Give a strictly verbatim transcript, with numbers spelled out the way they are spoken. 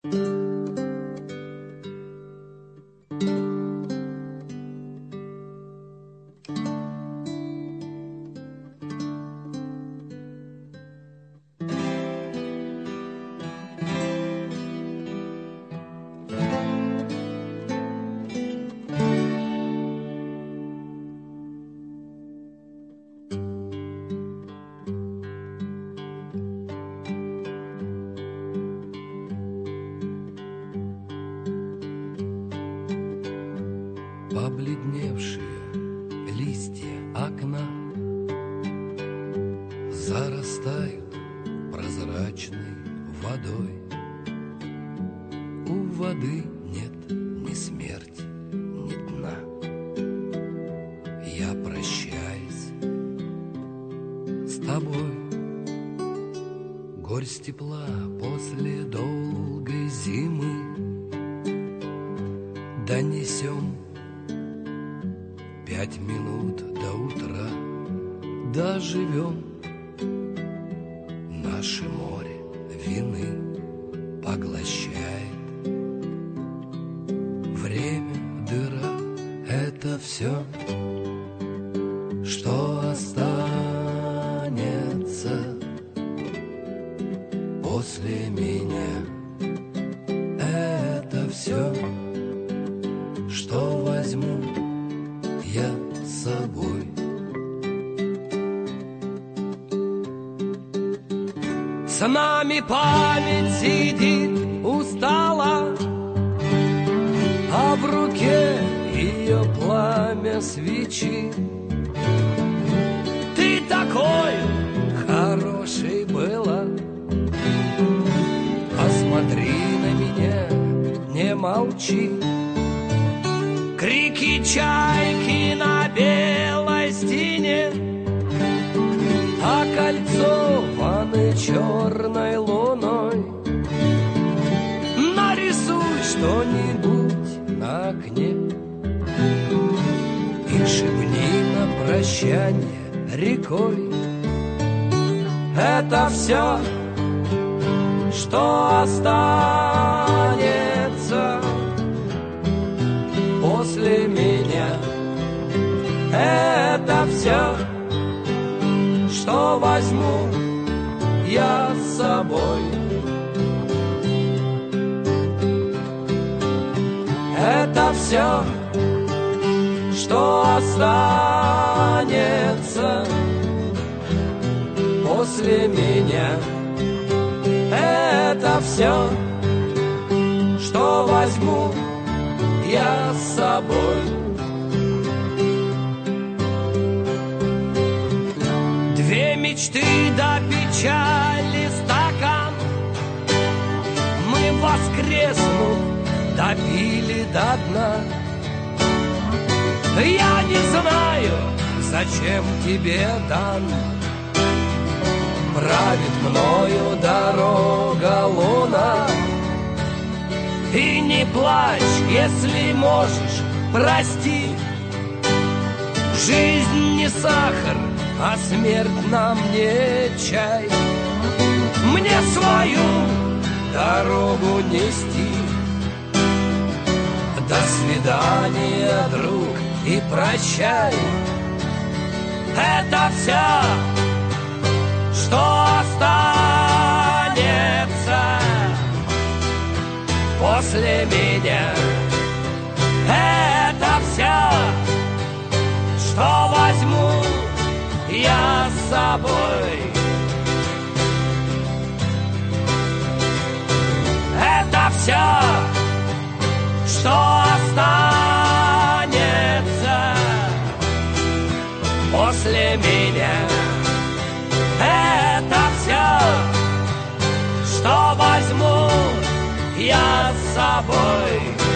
Побледневшие листья окна зарастают прозрачной водой. У воды нет ни смерти, ни дна. Я прощаюсь с тобой. Горсть тепла после долгой зимы донесем. Пять минут до утра доживем. Наше море вины поглощает. Время, дыра — это все, что останется после меня. Это все, что возьму я с собой. С нами память сидит устала, а в руке ее пламя свечи. Ты такой хороший была, посмотри на меня, не молчи. Крики чайки на белой стене, окольцованы черной луной. Нарисуй что-нибудь на окне и шепни на прощание рекой. Это все, что останется после меня. Это все, что возьму я с собой. Это все, что останется после меня. Это все, что возьму я с собой. Две мечты до печали стакан мы, воскреснув, допили до дна. Я не знаю, зачем тебе дан. Правит мною дорога луна. И не плачь, если можешь, прости. Жизнь не сахар, а смерть нам не чай. Мне свою дорогу нести. До свидания, друг, и прощай. Это все, что останется после меня. Это все, что возьму я с собой. Это все, что останется после меня. Это все, что возьму я с собой.